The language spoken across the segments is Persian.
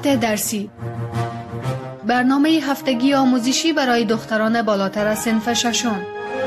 سرعت درسی، برنامه هفتگی آموزشی برای دختران بالاتر از صنف ششم.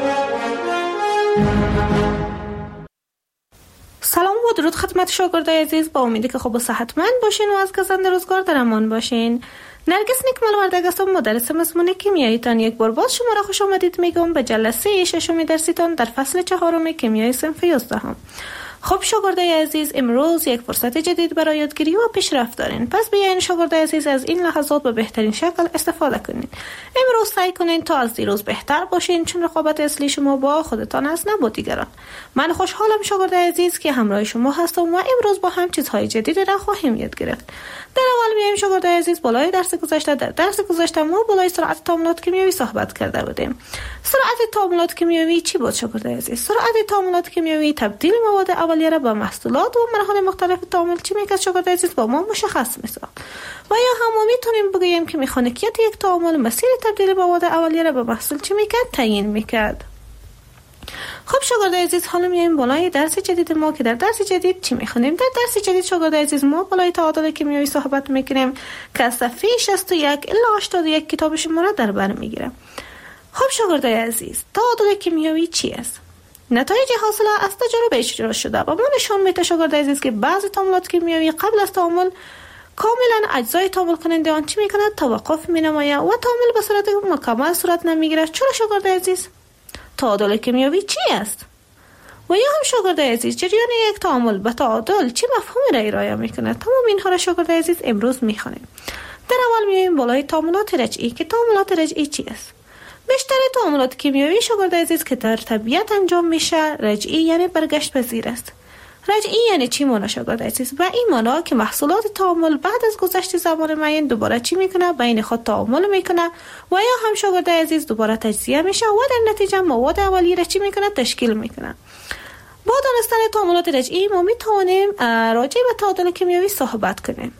سلام و درود خدمت شاگردای عزیز، با امیدی که خوب و صحتمند باشین و از گزنده روزگار در امان باشین. نرگس نیکمل وردگ هستم، مدرس مضمون کیمیاییتان. یک بار باز شما را خوش آمدید میگم به جلسه ششم درسیتان در فصل 4 کیمیای صنف 11. خب شاگردای عزیز، امروز یک فرصت جدید برای یادگیری و پیشرفت دارین. پس بیاین شاگردای عزیز از این لحظات به بهترین شکل استفاده کنین. امروز سعی کنین تا از دیروز بهتر باشین، چون رقابت اصلی شما با خودتان است، نه با دیگران. من خوشحالم شاگردای عزیز که همراه شما هستم و امروز با هم چیزهای جدیدی را خواهیم یاد گرفت. در اول میایم شاگردای عزیز بالای درس گذشته ما بالای سرعت تعاملات کیمیایی صحبت کرده بودیم. سرعت تعاملات کیمیایی چی بود شاگردای عزیز؟ سرعت تعاملات کیمیایی تبدیل مواد اولیه را به محصولات و مراحل مختلف تعامل چی میکرد شاگردای عزیز با ما مشخص میساخت. و یا هم میتونیم بگیم که مکانیکیت یک تعامل مسیر تبدیل مواد اولیه را به محصول چی میکرد؟ تعیین میکرد. خب شاگردای عزیز، حالا میایم بالای درس جدید ما که در درس جدید چی میخونیم؟ در درس جدید شاگردای عزیز ما بالای تعادل کیمیایی صحبت میکنیم که از صفحه 61 الی 81 کتاب شما را در بر میگیره. خب شاگردای عزیز، تعادل کیمیایی چی است؟ نتایج حاصله از تجربه اجرا شده و ما نشان میده شاگردای عزیز که بعضی تعاملات کیمیایی قبل از تعامل کاملا اجزای تعامل کننده آن چی میکند؟ توقف مینماید و تعامل به صورت مکمل صورت نمیگیره. چرا شاگردای عزیز؟ تعادل کیمیایی چی است؟ و یا هم شاگردای عزیز، جریان یک تعامل به تعادل چه مفهومی را ارائه میکنه؟ تمام اینها را شاگردای عزیز امروز میخوانیم. در اول میایم بالای تعاملات رجعی که تعاملات رجعی چی است؟ بیشتر تعاملات کیمیایی شاگردای عزیز که در طبیعت انجام میشه رجعی یعنی برگشت پذیر است. رجعی یعنی چی مانا شاگردای عزیز؟ به این مانا که محصولات تعامل بعد از گذشت زمان معین دوباره چی میکنه؟ بین خود تعامل میکنه و یا هم شاگردای عزیز دوباره تجزیه میشه و در نتیجه مواد اولیه را چی میکنه؟ تشکیل میکنه. با دانستن تعاملات رجعی ما میتونیم راجع به تعادل کیمیایی صحبت کنیم.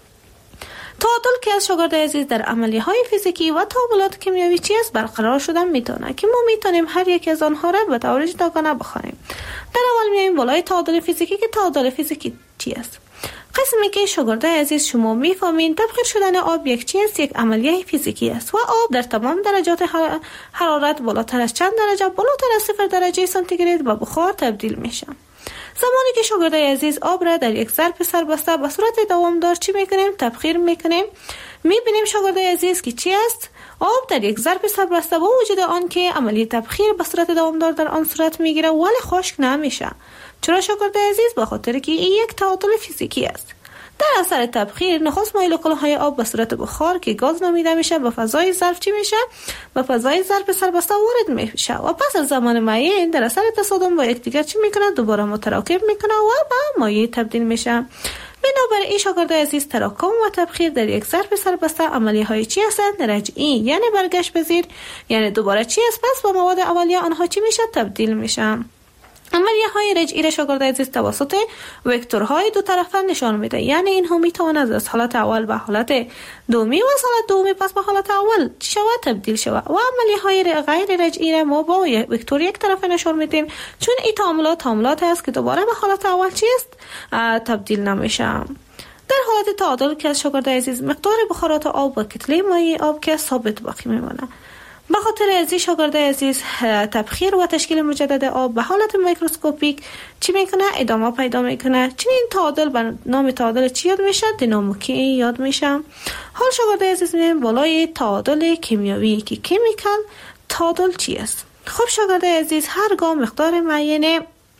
تعادل که از شاگردای عزیز در عملیه‌های فیزیکی و تعاملات کیمیایی چی است برقرار شدن میتونه که ما میتونیم هر یک از آنها را به طور جداگانه بخوانیم. در اول میایم بالای تعادل فیزیکی که تعادل فیزیکی چی است؟ قسمی که شاگردای عزیز شما میفهمین تبخیر شدن آب یک چی است؟ یک عملیه فیزیکی است و آب در تمام درجات حرارت بالاتر از چند درجه؟ بالاتر از 0 درجه سانتیگراد به بخار تبدیل میشه. زمانی که شاگردای عزیز آب را در یک ظرف سربسته به صورت دوامدار چی میکنیم؟ تبخیر میکنیم. میبینیم شاگردای عزیز که چی است؟ آب در یک ظرف سربسته با وجود آن که عملی تبخیر به صورت دوامدار در آن صورت میگیره ولی خشک نمیشه. چرا شاگردای عزیز؟ به خاطر که این یک تعادل فیزیکی است. در اثر تبخیر نخست مولکول‌های آب به صورت بخار که گاز نامیده میشه به فضای ظرف چی میشه؟ به فضای ظرف سربسته وارد میشه و پس از زمان معین در اثر تصادم با یکدیگر چی میکنه؟ دوباره متراکم میکنه و به مایع تبدیل میشه. بنابراین شاگردای عزیز تراکم و تبخیر در یک ظرف سربسته عملیه‌های چی هستند؟ رجعی یعنی برگشت پذیر، یعنی دوباره چی است؟ پس با مواد اولیه آنها چی میشه؟ تبدیل میشه. عملیه‌های رجعی را شاگردای عزیز توسط وکتورهای دو طرفه نشان میده، یعنی اینها میتواند از حالت اول به حالت دومی و از حالت دومی پس به حالت اول شود تبدیل شود. و عملیه‌های غیر رجعی را ما با وکتور یک طرفه نشان میدیم، چون این تعاملات است که دوباره به حالت اول چی است؟ تبدیل نمیشه. در حالت تعادل که از شاگردای عزیز مقدار بخارات آب و کتله مایع آب که ثابت باقی میمونه. به خاطر ازی شاگردای عزیز تبخیر و تشکیل مجدد آب به حالت میکروسکوپیک چی میکنه؟ ادامه پیدا میکنه. چنین تعادل به نام تعادل چی یاد میشه؟ دینامیکی یاد میشه. حال شاگردای عزیز میایم بالای تعادل کیمیایی که کیمیکال تعادل چی است؟ خب شاگردای عزیز، هرگاه مقدار معین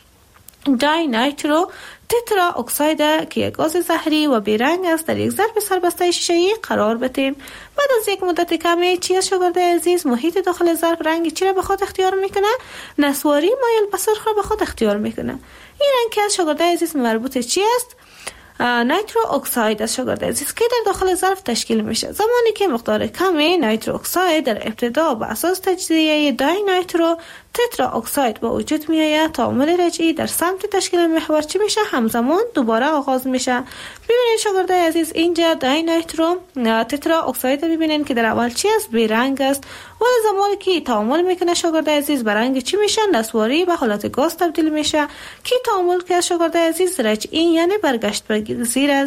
دای نایترو تترا اکساید که یک گاز زهری و بیرنگ است در یک ظرف سربسته شیشه‌ای قرار بدیم، بعد از یک مدت کمی چی از شاگردای عزیز محیط داخل ظرف رنگ چی را به خود اختیار میکنه؟ نسواری مایل به سرخ را به خود اختیار میکنه. این رنگ که از شاگردای عزیز مربوط چی است؟ نایترو اکساید از شاگردای عزیز که در داخل ظرف تشکیل میشه. زمانی که مقدار کمی نایترو اکساید در ابتدا به اساس تجزیه دای نایترو تترا اکساید به وجود میآید، تعامل رجعی در سمت تشکیل محور چی میشه؟ همزمان دوباره آغاز میشه. ببینید شاگردای عزیز، اینجا دای نایترو تترا اکساید ببینید که در اول چی است؟ بیرنگ است، ولی زمانی که تعامل میکنه شاگردای عزیز به رنگ چی میشه؟ نسواری به حالت گاز تبدیل میشه که تعامل که شاگردای عزیز رجعی یعنی برگشت پذیر است.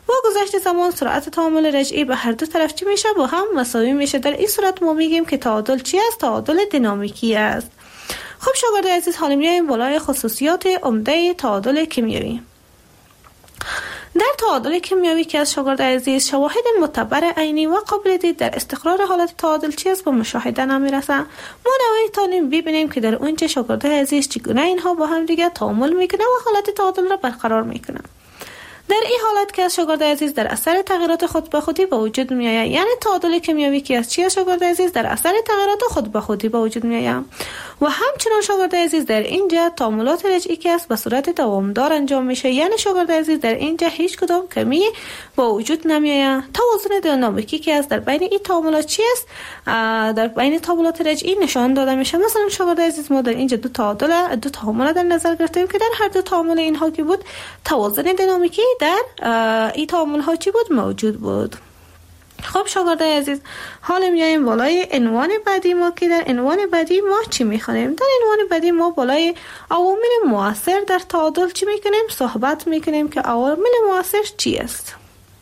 با گذشت زمان سرعت تعامل رجعی به هر دو طرف چی میشه؟ با هم مساوی میشه. در این صورت ما میگیم که تعادل چی است؟ تعادل دینامیکی است. خب شاگرد عزیز، حالا میایم بالای خصوصیات عمده تعادل کیمیایی. در تعادل کیمیایی که از شاگرد عزیز شواهد معتبر عینی و قابل دید در استقرار حالت تعادل چی است به مشاهده نمیرسه. ما نهایتاً ببینیم که در اونجا شاگرد عزیز چگونه اینها با هم دیگه تعامل میکنه و حالت تعادل را برقرار میکنه. در این حالت که از شاگرد عزیز در اثر تغییرات خود به خودی به وجود می آید، یعنی تعادل کیمیایی که از چی شاگرد عزیز در اثر تغییرات خود به خودی به وجود می آید. و همچنان شاگرد عزیز در اینجا تعاملات رجعی که است به صورت دوامدار انجام میشه، یعنی شاگرد عزیز در اینجا هیچ کدام کمی با وجود نمی آید. توازن دینامیکی که است در بین این تعاملات چی است؟ در بین تعاملات رجعی نشان داده میشه. مثلا شاگرد عزیز ما در اینجا دو تعامل در نظر گرفتیم که در هر دو تعامل اینها که بود توازن دینامیکی در این تعامل ها چی بود؟ موجود بود. خب شاگرد عزیز، حالا میایم بالای عنوان بعدی ما که در عنوان بعدی ما چی میخونیم؟ در عنوان بعدی ما بالای عوامل مؤثر در تعادل چی میکنیم؟ صحبت میکنیم که عوامل مؤثر چی است.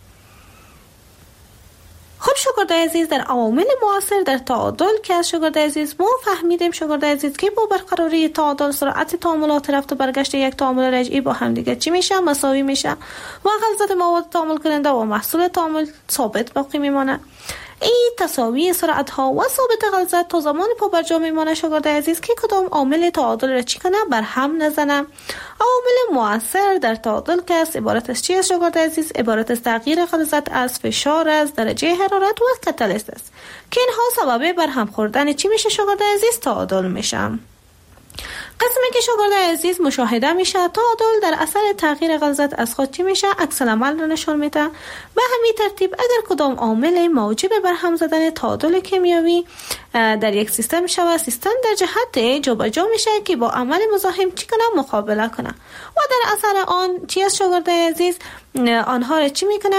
خب شاگرد عزیز، در عوامل مؤثر در تعادل که از شاگرد عزیز ما فهمیدیم شاگرد عزیز که با برقراری تعادل سرعت تعاملات رفت و برگشت یک تعامل رجعی با هم دیگه چی میشه؟ مساوی میشه و غلظت مواد تعامل کننده و محصول تعامل ثابت باقی میمانه. این تساوی سرعت ها و ثابت غلظت تا زمان پا بر جا میمانه شاگرد عزیز که کدام عامل تعادل را چی کنه؟ بر هم نزنه. عوامل مؤثر در تعادل که است عبارت از چی است شاگرد عزیز؟ عبارت از تغییر غلظت از فشار از درجه حرارت و کاتالیست است که اینها سبب بر هم خوردن چی میشه شاگرد عزیز؟ تعادل میشه. قسمی که شاگرد عزیز مشاهده میشه تعادل در اثر تغییر غلظت از خود چی میشه؟ عکس العمل را نشان میده. به همین ترتیب اگر کدام عامل موجب بر هم زدن تعادل کیمیایی در یک سیستم شود، سیستم در جهت جابجا میشه که با عمل مزاحم چی کنه؟ مقابله کنه و در اثر آن چی است شاگرد عزیز؟ آنها را چی میکنه؟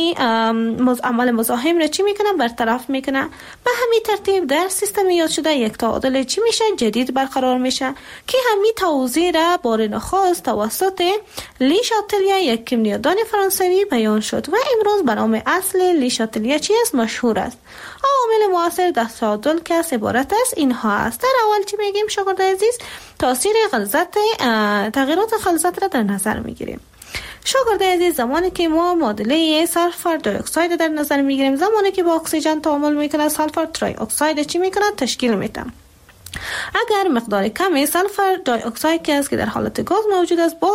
عمل مزاحم را چی میکنه؟ برطرف میکنه. به همین ترتیب در سیستم یاد شده یک تعادل چی میشه؟ جدید برقرار میشه که همین توضیح را بار نخست توسط لی شاتلیه یک کیمیادان فرانسوی بیان شد و امروز به نام اصل لی شاتلیه چی است؟ مشهور است. عوامل مؤثر در تعادل که عبارت است اینها است. در اول چی میگیم شاگرد عزیز؟ تاثیر غلظت، تغییرات غلظت را در نظر میگیریم. شاگرد عزیز، زمانی که ما معادله سلفر دی اکساید در نظر میگیریم، زمانی که با اکسیژن تعامل میکنه سلفر تری اکساید چی میکنه؟ تشکیل میده. اگر مقدار کمی سلفر دی اکساید که است که در حالت گاز موجود است با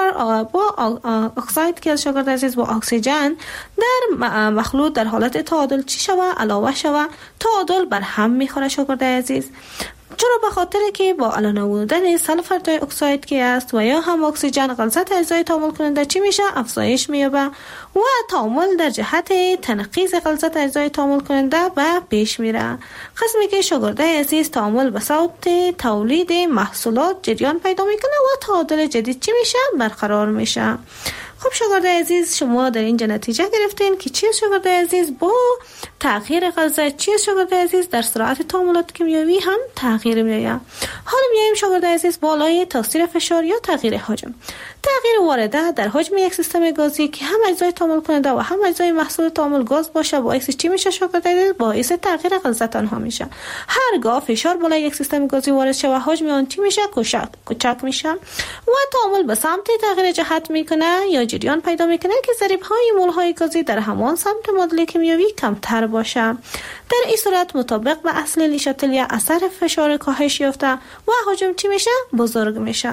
اکساید که شاگرد عزیز با اکسیژن در مخلوط در حالت تعادل چی شوه؟ علاوه شوه، تعادل بر هم میخوره شاگرد عزیز. چرا؟ به خاطر که با علاوه بودن سلفر دی اکساید که است و یا هم اکسیژن غلظت اجزای تعامل کننده چی میشه؟ افزایش مییابه و تعامل در جهت تنقیص غلظت اجزای تعامل کننده به پیش میره. قسمی که شاگرد عزیز تعامل به صورت تولید محصولات جریان پیدا میکنه و تعادل جدید چی میشه؟ برقرار میشه. خب شاگرد عزیز، شما در اینجا نتیجه گرفتین که چی شاگرد عزیز؟ با تغییر غلظت چی شاگرد عزیز؟ در سرعت تعاملات کیمیایی هم تغییر میآید. حالا میایم شاگرد عزیز بالای تاثیر فشار یا تغییر حجم. تغییر وارده در حجم یک سیستم گازی که هم اجزای تعامل کننده و هم اجزای محصول تعامل گاز باشه باعث چی میشه شاگرد عزیز؟ باعث تغییر غلظت آنها میشه. هرگاه فشار بالای یک سیستم گازی وارد شود حجم آن چی میشه؟ کوچک میشه و تعامل به سمت تغییر جهت میکنه یا جریان پیدا میکنه که ضریب‌های مول‌های گازی در همان سمت معادله کیمیایی کمتر باشه. در این صورت مطابق به اصل لی شاتلیه اثر فشار کاهش یافته و حجم چی میشه؟ بزرگ میشه.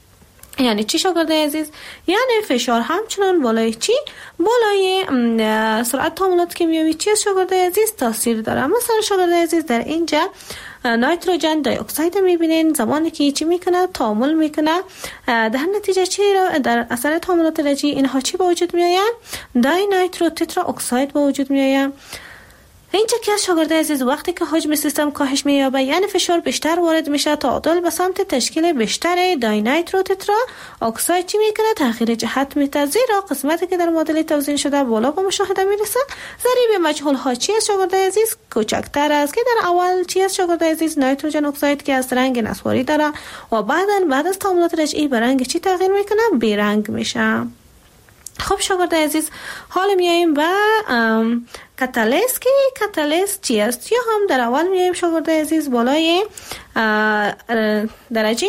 یعنی چی شاگرد عزیز؟ یعنی فشار همچنان بالای چی؟ بالای سرعت تعاملات کیمیایی چی شاگرد عزیز؟ تاثیر داره. مثلا شاگرد عزیز در اینجا نایتروژن دی اکساید میبینین زمانی که چی میکنه؟ تعامل میکنه، در نتیجه چی در اثر تعاملات رجعی اینها چی به وجود میآید؟ دی نایترو تترا اکساید به وجود میآید. اینجا که شاگرد عزیز وقتی که حجم سیستم کاهش مییابه یعنی فشار بیشتر وارد میشه، تعادل به سمت تشکیل بیشتر دی نایترو تترا اکساید چی میکنه؟ تغییر جهت میده، زیرا قسمتی که در معادله توزیع شده بالا به مشاهده میرسه. ضریب مجهول ها چی است شاگرد عزیز؟ کوچکتر است که در اول چی است شاگرد عزیز؟ نایتروژن اکساید که از رنگ نسواری داره و بعد از تعاملات رجعی به رنگ چی تغییر میکنه؟ بی رنگ میشه. خب شاگرد عزیز، حالا میاییم و کاتالیست که کاتالیست چی است؟ یا هم در اول میاییم شاگرد عزیز بالای درجه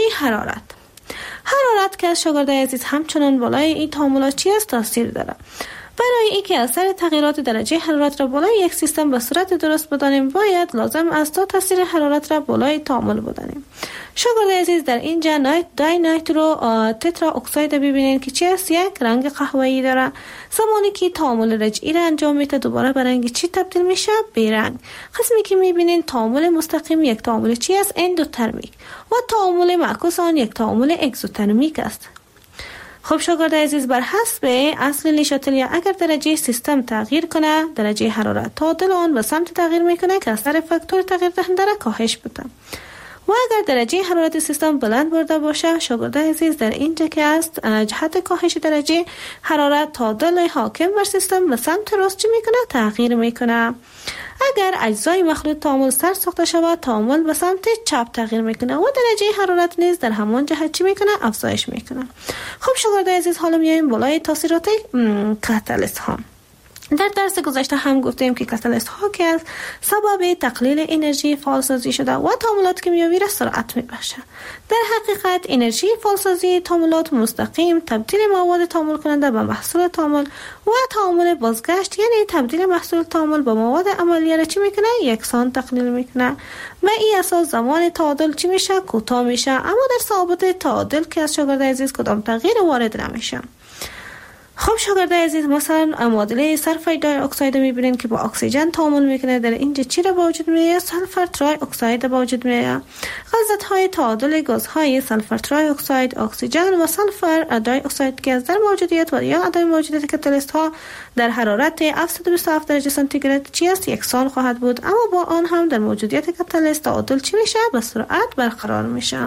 حرارت که از شاگرد عزیز همچنان بالای این تعاملات چی است تاثیر داره. برای اینکه اثر تغییرات درجه حرارت را بالای یک سیستم به صورت درست بدانیم، باید لازم است تا تاثیر حرارت را بالای تعامل بدانیم. شاگرد عزیز، در اینجا دای نایترو تترا اکساید ببینید که چی است؟ یک رنگ قهوه‌ای داره. زمانی که تعامل رجعی را انجام میده دوباره به رنگ چی تبدیل میشه؟ به رنگ. قسمی که میبینید تعامل مستقیم یک تعامل چی است؟ اندوترمیک و تعامل معکوس آن یک تعامل اگزوترمیک است. خب شاگرد عزیز، بر حسب اصل لیشاتلیا اگر درجه سیستم تغییر کنه، درجه حرارت تعادل آن به سمت تغییر میکنه که اثر فاکتور تغییر دهنده را کاهش بده. و اگر درجه حرارت سیستم بلند برده باشه، شاگرد عزیز، در اینجا که است جهت کاهش درجه حرارت تعادل حاکم بر سیستم به سمت راست چی میکنه؟ تغییر میکنه. اگر اجزای مخلوط تعامل سر ساخته شود، تعامل به سمت چپ تغییر میکنه و درجه حرارت نیز در همان جهت چی میکنه؟ افزایش میکنه. خب شاگرد عزیز، حالا میایم بالای تاثیرات کاتالیست ها. در درس گذشته هم گفتیم که کاتالیست ها که از سبب تقلیل انرژی فعالسازی شده و تعاملات کیمیایی را سرعت میبخشه. در حقیقت انرژی فعالسازی تعاملات مستقیم تبدیل مواد تعامل کننده به محصول تعامل و تعامل بازگشت یعنی تبدیل محصول تعامل به مواد عملیه را چی میکنه؟ یکسان تقلیل میکنه. و این اساس زمان تعادل چی میشه؟ کوتاه میشه. اما در ثابت تعادل که از شاگرد عزیز کدام تغییر وارد نمیشه. خب شاگرد عزیز، مثلا معادله سلفر دای اکساید میبینید که با اکسیژن تعامل میکنه. در اینجا چی را با وجود میاد؟ سلفر ترای اکساید با وجود میاد. غلظت‌های تعادل گازهای سلفر ترای اکساید، اکسیژن و سلفر دای اکساید که از در موجودیت و یا عدم موجودیت کاتالیست ها در حرارت 727 درجه سانتیگراد چی است؟ یکسان خواهد بود. اما با آن هم در موجودیت کاتالیست تعادل چی میشه؟ به سرعت برقرار میشه.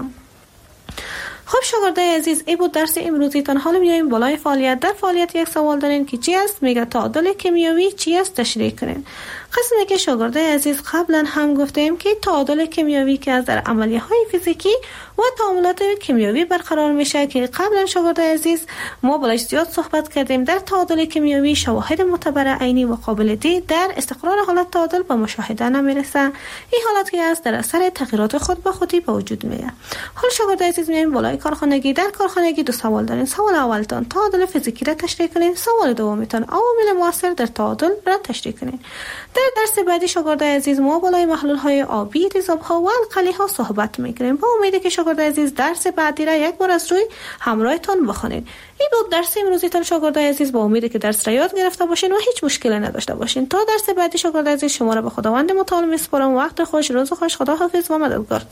خب شاگرد عزیز، این بود درس امروزیتان. حالا میایم بالای فعالیت. در فعالیت یک سوال دارین که چی است؟ میگه تعادل کیمیایی چی است؟ تشریح کنین. قسمی که شاگرد عزیز قبلا هم گفتیم که تعادل کیمیایی که از در عملیه های فیزیکی و تعاملات کیمیایی برقرار میشه که قبلا شاگرد عزیز ما بالاش زیاد صحبت کردیم. در تعادل کیمیایی شواهد معتبر عینی و قابل دید در استقرار حالت تعادل به مشاهده نمیرسه. این حالت که است در اثر تغییرات خود به خودی به وجود میاد. حال شاگرد عزیز میایم بالای کارخانگی. در کارخانگی دو سوال دارین. سوال اولتان تعادل فیزیکی را تشریح کنین. سوال دومیتان عوامل مؤثر در تعادل را تشریح کنین. در درس بعدی شاگرد عزیز ما بالای محلول های آبی، تیزاب ها و القلی ها صحبت میکنیم. با امید که شاگرد عزیز درس بعدی را یک بار از روی همراهتان بخونید. این بود درس امروزیتان شاگرد عزیز. با امید که درس را یاد گرفته باشین و هیچ مشکلی نداشته باشین. تا درس بعدی شاگرد عزیز شما را به خداوند متعال میسپارم. وقت خوش، روز خوش، خدا حافظ و مددگارتان.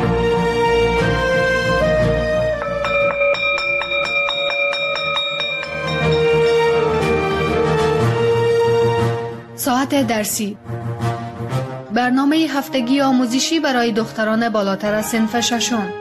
ساعت درسی، برنامه هفتگی آموزشی برای دختران بالاتر از صنف ششم.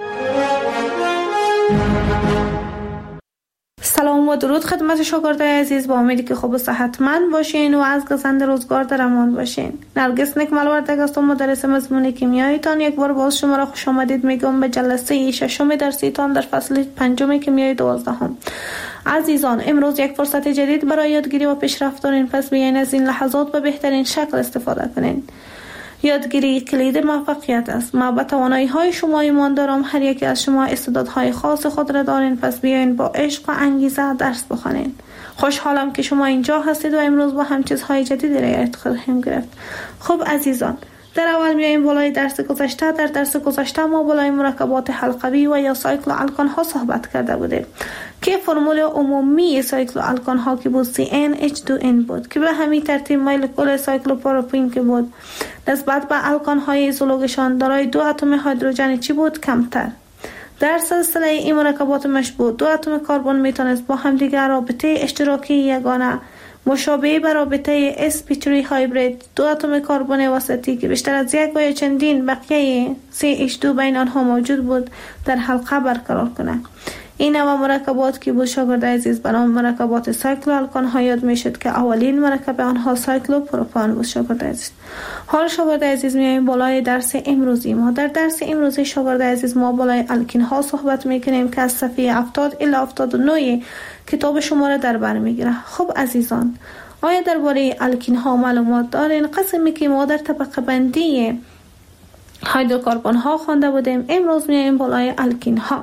سلام و درود خدمت شاگرد عزیز. با امیدی که خوب و صحتمند باشین و از گزند روزگار در امان باشین. نرگس نکمل وردگ هستم، مدرس مضمون کیمیاییتان. یک بار باز شما را خوش آمدید میگم به جلسه ششم درسیتان در فصل 5 کیمیای 12. عزیزان، امروز یک فرصت جدید برای یادگیری و پیشرفت دارین، پس بیاین از این لحظات به بهترین شکل استفاده کنین. یادگیری کلید موفقیت است. ما به توانایی های شما ایمان دارم. هر یکی از شما استعدادهای خاص خود را دارین، پس بیاین با عشق و انگیزه درس بخونین. خوشحالم که شما اینجا هستید و امروز با هم چیزهای جدیدی را یاد خواهیم گرفت. خب عزیزان، در اول میایم بالای درس گذشته. در درس گذشته ما بالای مرکبات حلقوی و یا سایکل الکان ها صحبت کرده بودیم که فرمول عمومی سایکل الکان ها که بود CnH2n بود که به همین ترتیب مولکول سایکلوپروپین که بود نسبت به الکان های ایزولوگشان دارای 2 اتم هیدروژن چی بود؟ کمتر. در سلسله این مرکبات مشبوه 2 اتم کربن میتونست با هم دیگر رابطه اشتراکی یگانه مشابه به رابطه sp3 هایبرید 2 اتم کربن وسطی که بیشتر از یک و یا چندین بقیه CH2 بین آنها موجود بود در حلقه برقرار کنه. این نوع مرکبات که بود شاگرد عزیز به نام مرکبات سایکلو الکان ها یاد میشد که اولین مرکب آنها سایکلو پروپان بود. شاگرد عزیز، حال شاگرد عزیز میایم بالای درس امروزی ما. در درس امروزی شاگرد عزیز ما بالای الکین ها صحبت میکنیم که از صفحه 70 الی 79 کتاب شما را در بر میگیره. خب عزیزان، آیا درباره الکین ها معلومات دارین؟ قسمی که ما در طبقه بندی هیدروکربن ها خوانده بودیم، امروز میایم بالای الکین ها.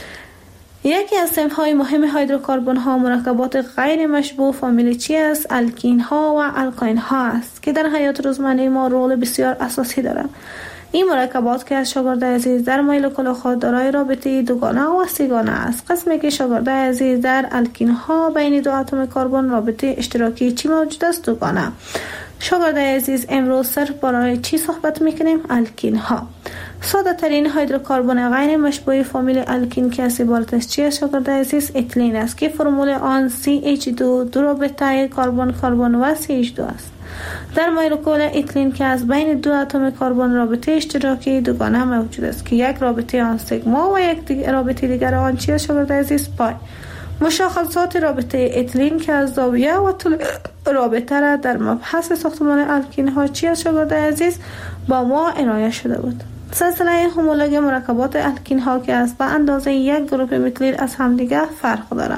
یکی از صنف های مهم هیدروکربن ها مرکبات غیر مشبوع فامیل چی است؟ الکین ها و الکاین ها است که در حیات روزمره ما رول بسیار اساسی دارند. این مرکبات که از شاگرد عزیز در مولکول خود دارای رابطه دوگانه و سه‌گانه است. قسمی که شاگرد عزیز در الکین ها بین دو اتم کربن رابطه اشتراکی چی موجود است؟ دوگانه. شاگرد عزیز امروز صرف برای چی صحبت میکنیم؟ الکین ها. ساده ترین هیدروکربن غیر مشبوع فامیل الکین که از عبارت از چی است شاگرد عزیز؟ اتیلن است که فرمول آن CH2 دو رابطه کربن کربن و CH2 است. در مولکول اتیلن که از بین دو اتم کربن رابطه اشتراکی دوگانه موجود است که یک رابطه آن سیگما و یک رابطه دیگر آن چی است شاگرد عزیز؟ پای. مشخصات رابطه اتیلن که از زاویه و طول رابطه را در مبحث ساختمان الکین ها چی است شاگرد عزیز با ما ارائه شده بود. سلسله هومولوژی مرکبات الکین ها که از به اندازه یک گروه متیل از همدیگر فرق دارند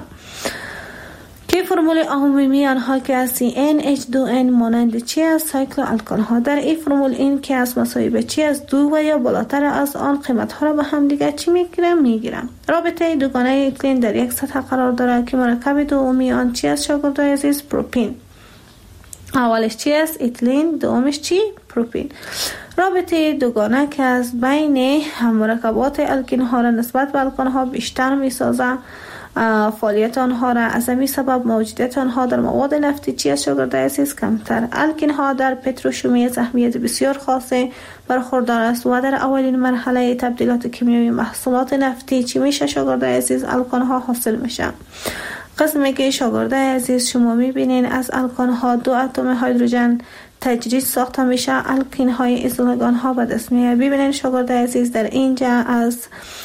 که فرمول عمومی آنها که از CnH2n مانند چی است؟ سایکل الکان ها. در این فرمول این که از مساوی به چی است دو و یا بالاتر از آن قیمت ها را به هم دیگر چی میگیرم. رابطه دوگانه اتیلن در یک سطح قرار دارد که مرکب دومی آن چی است شاگرد عزیز؟ پروپین. اولش چی است؟ اتیلن، دومش چی؟ پروپین. رابطه دوگانه که از بین مرکبات الکین ها را نسبت به الکان ها بیشتر میسازد. فعالیت آنها را از همین سبب موجودیت آنها در مواد نفتی چی است شاگرد عزیز؟ کمتر. الکین ها در پتروشیمیت اهمیت بسیار خاصه برخوردار است و در اولین مرحله تبدیلات کیمیایی محصولات نفتی چی میشه شاگرد عزیز؟ الکان ها حاصل میشه. قسمی که شاگرد عزیز شما میبینین از الکان ها دو اتم هیدروژن تجدید ساخته میشه، الکین های ایزولگان ها به دست میاد. ببینید شاگرد عزیز در اینجا از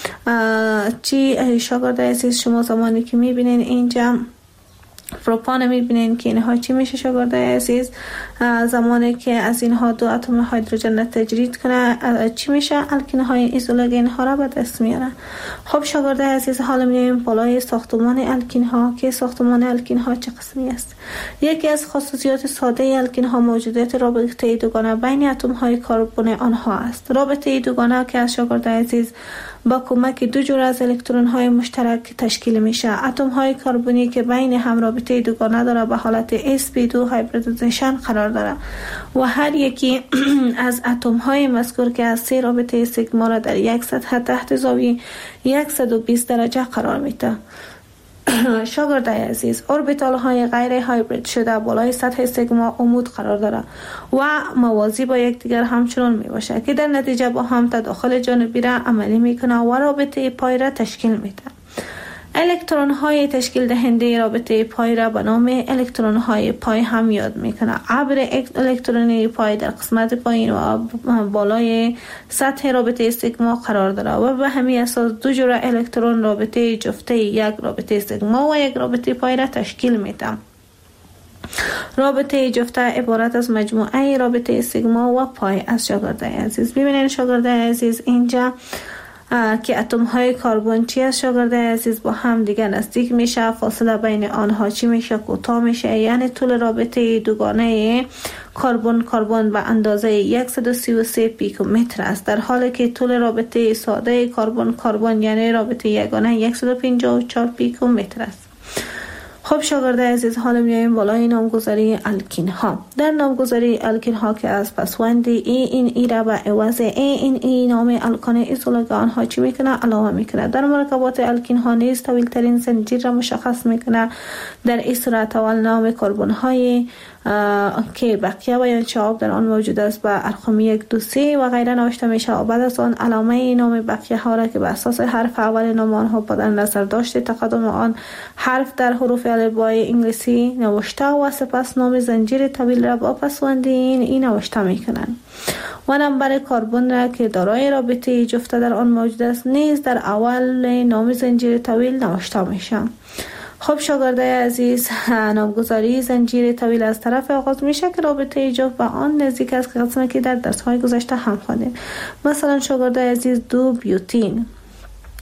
چی شاگرد عزیز شما زمانی که میبینین اینجا پروپان میبینین که اینها چی میشه شاگرد عزیز زمانی که از اینها دو اتم هیدروژن تجدید کنه چی میشه؟ الکین های ایزولگین ها را به دست میاره. خب شاگرد عزیز حالا میایم بالای ساختمان الکین ها که ساختمان الکین ها چه قسمی است. یکی از خصوصیات ساده الکین ها موجودیت رابطه دوگانه بین اتم های کربن آنها است. رابطه دوگانه که از شاگرد عزیز با کمک دو جور از الکترون های مشترک تشکیل میشه. اتم های کربنی که بین هم رابطه دوگانه داره به حالت sp2 هایبریدیزیشن قرار داره و هر یکی از اتم های مذکور که از سه رابطه سیگما را در یک سطح تحت زاویه 120 درجه قرار میده. شاگرد عزیز اوربیتال های غیر هایبرید شده بالای سطح سیگما عمود قرار داره و موازی با یکدیگر همچنان می باشه که در نتیجه با هم تداخل جانبی را عملی میکنه و رابطه پای را تشکیل میده. الکترون های تشکیل دهنده رابطه پای را به نام الکترون های پای هم یاد میکنه. ابر الکترونی پای در قسمت پایین و بالای سطح رابطه سیگما قرار داره و به همین اساس دو جور الکترون رابطه جفته یک رابطه سیگما و یک رابطه پای را تشکیل میده. رابطه جفته عبارت از مجموعه رابطه سیگما و پای از شاگرد عزیز. ببینید شاگرد عزیز اینجا که اتم های کربن چی از شاگرد عزیز با هم دیگه نزدیک میشه، فاصله بین آنها چی میشه؟ کوتاه میشه، یعنی طول رابطه دوگانه کربن به اندازه 133 پیکومتر است، در حالی که طول رابطه ساده کربن یعنی رابطه یگانه 154 پیکومتر است. خب شاگرد عزیز حالا میایم بالای نامگذاری الکین ها. در نامگذاری الکین ها که از پسوند ای را به عوض ای نام الکان ایزولگان ها چی میکنه؟ علاوه میکنه. در مرکبات الکین ها نیز طویل ترین زنجیر را مشخص میکنه. در این صورت اول نام کربن های که بقیه و یا چاب در آن موجود است به ارقام 1 2 3 و غیره نوشته میشه و بعد از آن علامه نام بقیه ها را که به اساس حرف اول نام آنها با در نظر داشته تقدم آن حرف در حروف الفبای انگلیسی نوشته و سپس نام زنجیر طویل را با پسوند این نوشته میکنند و نمبر کربن را که دارای رابطه جفته در آن موجود است نیز در اول نام زنجیر طویل نوشته میشه. خب شاگرده عزیز نامگذاری زنجیر طویل از طرف آغاز میشه که رابطه جفت به آن نزدیک است که قسمی که در درس های گذشته هم خواندیم. مثلا شاگرده عزیز 2 بیوتین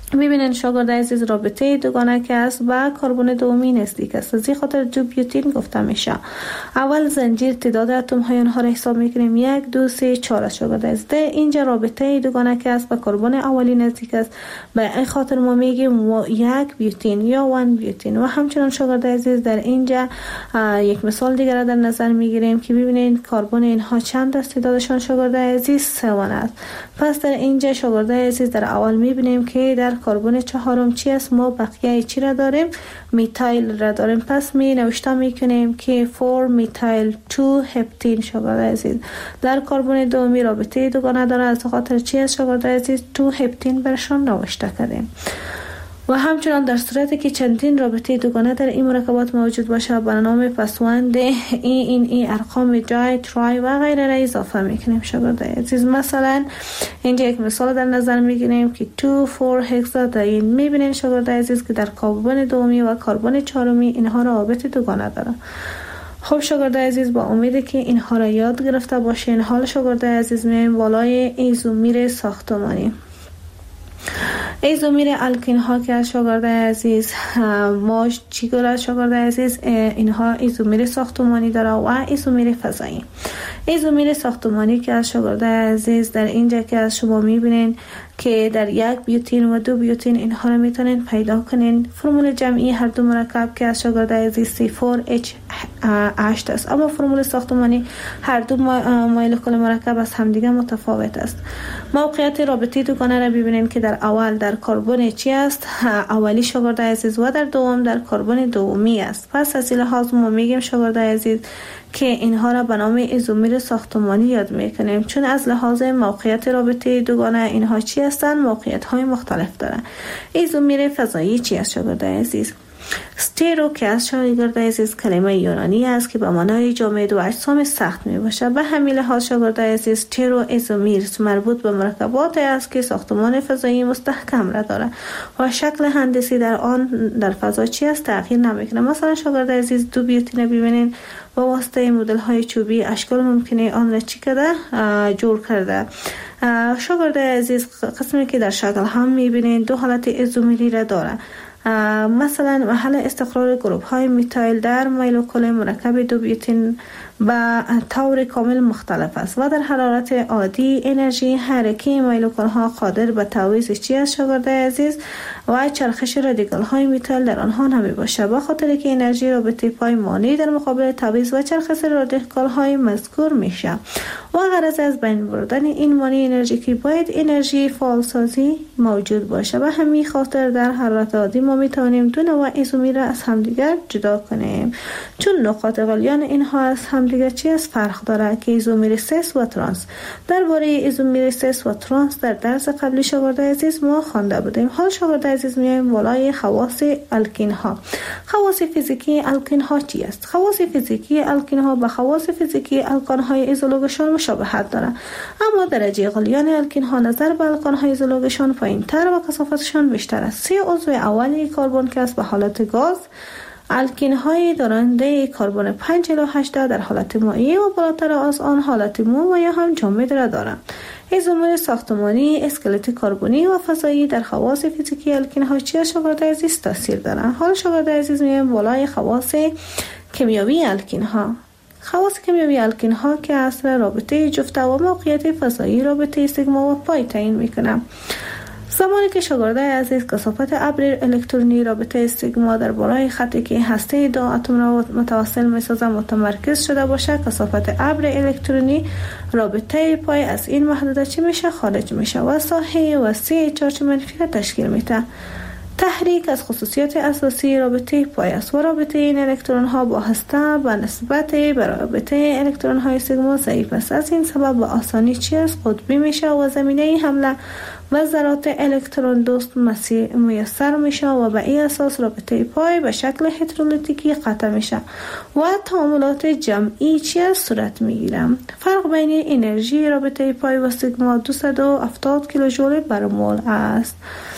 ببینین شاگرد عزیز رابطه دوگانه که است با کربن دومی نزدیک است. از این خاطر 2 بیوتین گفته میشه. اول زنجیر تعداد اتم های اونها را حساب میکنیم 1 2 3 4 شاگرد عزیز. اینجا رابطه دوگانه که است با کربن اولی نزدیک است. به این خاطر ما میگیم 1 بیوتین یا 1 بیوتین. و همچنان شاگرد عزیز در اینجا یک مثال دیگر را در نظر میگیریم که ببینین کربن اینها چند است. تعدادشان شاگرد عزیز 3 است. پس در اینجا شاگرد عزیز در اول میبینیم که در کربن چهارم چی است؟ ما بقیه چی را داریم؟ میتایل را داریم. پس می نوشته میکنیم که 4 میتایل 2 هپتین شاگرد عزیز. در کربن دومی رابطه دوگانه داره، از خاطر چی است شاگرد عزیز؟ 2 هپتین برشان نوشته کردیم. و همچنان در صورتی که چندین رابطه دوگانه در این مرکبات موجود باشه به نام پسوند این ارقام جای ترای و غیره را اضافه میکنیم شاگرد عزیز. مثلا اینجا یک مثال در نظر میگیریم که 2 4 هکسادین. میبینین شاگرد عزیز که در کربن دومی و کربن چهارمی اینها رابطه دوگانه داره. خب شاگرد عزیز با امیده که اینها را یاد گرفته باشین. حال شاگرد عزیز میایم بالای ایزومیر ساختمانی. ایزومیر الکین ها که از شاگرد عزیز ما چیگونه شاگرد عزیز اینها ایزومیر ساختمانی داره و ایزومیر فضایی. ایزومیر ساختمانی که از شاگرد عزیز در اینجا که از شما میبینین که در 1 بیوتین و 2 بیوتین اینها را میتونین پیدا کنین. فرمول جمعی هر دو مرکب که از شاگرد عزیز C4H8 است، اما فرمول ساختمانی هر دو مولکول مرکب از همدیگه متفاوت است. موقعیت رابطه دوگانه را ببینین که در اول در کربن چی است؟ اولی شاگرد عزیز و در دوم در کربن دومی است. پس از این لحاظ ما میگیم شاگرد عزیز که اینها را به نام ایزومیر ساختمانی یاد میکنیم، چون از لحاظ موقعیت رابطه دوگانه اینها چی هستند؟ موقعیت های مختلف دارند. ایزومیر فضایی چی است شاگرد عزیز؟ ستیرو که از شاگرد عزیز کلمه یونانی است که به معنای جامد و اجسام سخت می باشد. به همین لحاظ شاگرد عزیز ستیرو ایزومیر مربوط به مرکبات است که ساختمان فضایی مستحکم را دارد و شکل هندسی در آن در فضا چی است؟ تغییر نمیکنه. مثلا شاگرد عزیز 2 بیوتین ببینین با واسطه مدل های چوبی اشکال ممکنه آن را چی کرده؟ جور کرده. شاگرد عزیز قسمی که در شکل هم میبینین 2 حالت ایزومیری را داره. مثلا محل استقرار گروپ های میتایل در مولکول مرکب 2 بیوتین به طور کامل مختلف است و در حرارت عادی انرژی حرکی مولکول ها قادر به تعویض چی است شاگرد عزیز؟ و چرخش رادیکال های میتایل در آنها نمی باشه، به خاطر که انرژی رابطه پای مانعی در مقابل تعویض و چرخش رادیکال های مذکور میشه و غرض از بین بردن این مانع انرژیکی باید انرژی فعالسازی موجود باشه. به همین خاطر در حرارت عادی ما میتوانیم دو نوع ایزومیر را از همدیگر جدا کنیم، چون نقاط غلیان اینها از همدیگر چی است؟ فرق داره که ایزومیر سس و ترانس. درباره ایزومیر سس و ترانس در درس قبلی شاگرد عزیز ما خوانده بودیم. حال شاگرد عزیز میایم بالای خواص الکین ها. خواص فیزیکی الکین ها چی است؟ خواص فیزیکی الکین ها با خواص فیزیکی الکان های ایزولوگشان مشابهت داره، اما درجه غلیان الکین ها نظر به الکان های ایزولوگشان پایین‌تر و کثافتشان بیشتر است. 3 عضو اولیه کربن که است به حالت گاز، الکین های دارنده کربن 5 الی 18 در حالت مائع و بالاتر از آن حالت مو و یا هم جامد را دارند. ایزومر ساختمانی، اسکلت کربنی و فضایی در خواص فیزیکی الکین ها چی شاگرد عزیز تاثیر دارند؟ حال شاگرد عزیز میایم بالای خواص کیمیایی الکین ها. خواص کیمیایی الکین ها که اصل رابطه جفته و موقعیت فضایی رابطه سیگما و پای تعیین میکنه. زمانی که شاگرد عزیز کثافت ابر الکترونی رابطه سیگما در بالای خطی که هسته 2 اتم را متوصل می‌سازد متمرکز شده باشه، کثافت ابر الکترونی رابطه پای از این محدوده چی میشه؟ خارج میشه و ساحه وسیع چارج منفی را تشکیل میده. تحریک از خصوصیات اساسی رابطه پای است و رابطه این الکترون ها با هسته به نسبت به رابطه الکترون های سیگما ضعیف است. از این سبب به آسانی چی است؟ قطبی میشه و زمینه حمله و ذرات الکترون دوست میسر میشه و به این اساس رابطه پای به شکل هترولیتیکی قطع میشه و تعاملات جمعی چی است؟ صورت میگیره. فرق بین انرژی رابطه پای و سیگما 270 کیلوژول بر مول است.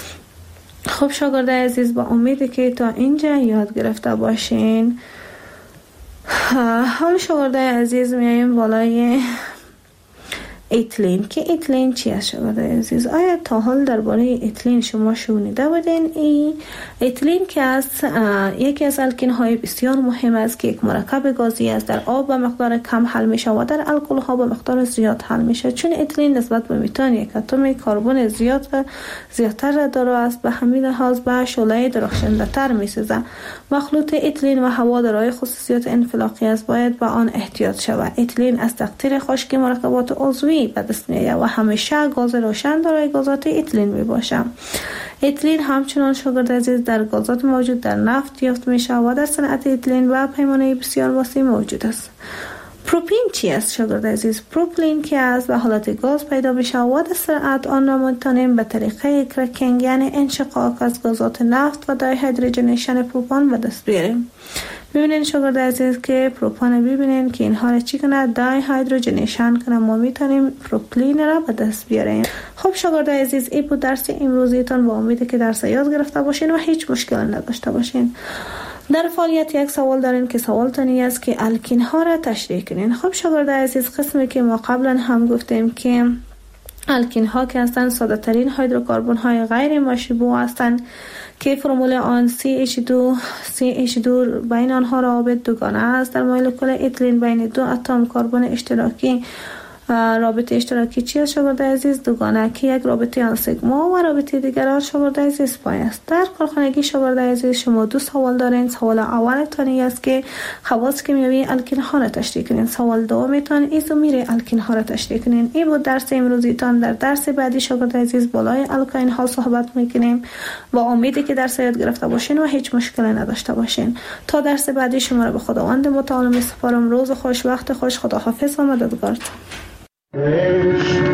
خب شاگرد عزیز با امیدی که تا اینجا یاد گرفته باشین. حال شاگرد عزیز میایم بالای اتیلین. که اتیلین چی است شاگردای عزیز؟ آیا تا حال درباره اتیلین شما شنیده بودین؟ اتیلین که است یکی از الکین های بسیار مهم است که یک مرکب گازی است، در آب به مقدار کم حل میشه و در الکل ها به مقدار زیاد حل میشه. چون اتیلین نسبت به متان یک اتم کربن زیادتر داره است، به همین لحاظ به شعله درخشنده تر میسازه. مخلوط اتیلین و هوا دارای خصوصیات انفلاقی است، باید به آن احتیاط شود. اتیلین از تقطیر خشکی مرکبات عضوی به دست میآید و همیشه گاز روشن دارای گازات اتیلین میباشد. اتیلین همچنان شاگرد عزیز در گازات موجود در نفت یافت میشه و در صنعت اتیلین و پیمانه بسیار وسیع موجود است. پروپین چی است شاگرد عزیز؟ پروپلین که از به حالت گاز پیدا میشه و در صنعت آن را میتونیم به طریقه کرکینگ یعنی انشقاق از گازات نفت و دای هیدروژنیشن پروپان به دست بیاریم. ببینین شاگرد عزیز که پروپان ببینین که اینها را چی کنه؟ دای هیدروژنیشن کنه، ما میتونیم پروپلین را به دست بیاریم. خب شاگرد عزیز این بود درس امروزیتان، با امید که درس یاد گرفته باشین و هیچ مشکل نداشته باشین. در فعالیت یک سوال دارین که سوال تانی است که الکین ها را تشریح کنین. خب شاگرد عزیز قسمی که ما قبلا هم گفتیم که الکین ها که هستند ساده ترین هیدروکربن های غیر مشبوع هستند که فرمول آن CH2 بین آنها روابط دوگانه است. در مولکول اتیلین بین دو اتم کربن اشتراکی رابطه اشتراکی چی است شاگرد عزیز؟ دوگانه که یک رابطه آن سیگما و رابطه دیگر شاگرد عزیز پای است. در کارخانگی شاگرد عزیز شما دو سوال دارین. سوال اول تانی است که خواص کیمیایی الکین ها را تشریح کنین. سوال دوم تان ایزومر الکین ها را تشریح کنین. این بود درس امروزیتان. در درس بعدی شاگرد عزیز بالای الکین ها صحبت میکنیم و امیدی که درس یاد گرفته باشین و هیچ مشکلی نداشته باشین. تا درس بعدی شما را به خداوند متعال میسپارم. روز خوش، وقت خوش، خداحافظ و مددگارتون.